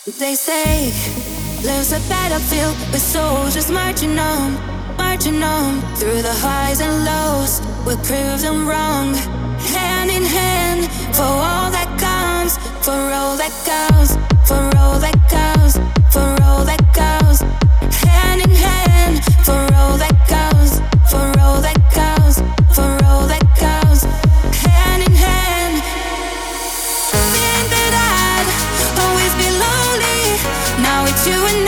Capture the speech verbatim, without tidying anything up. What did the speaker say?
They say lives a battlefield with soldiers marching on, marching on through the highs and lows. We'll prove them wrong. Hand in hand for all that comes, for all that goes, for all that goes, for all that goes. Hand in hand for all that goes, for all that goes, for all that goes. Hand in hand. Think that I'd always be lonely. Now it's you and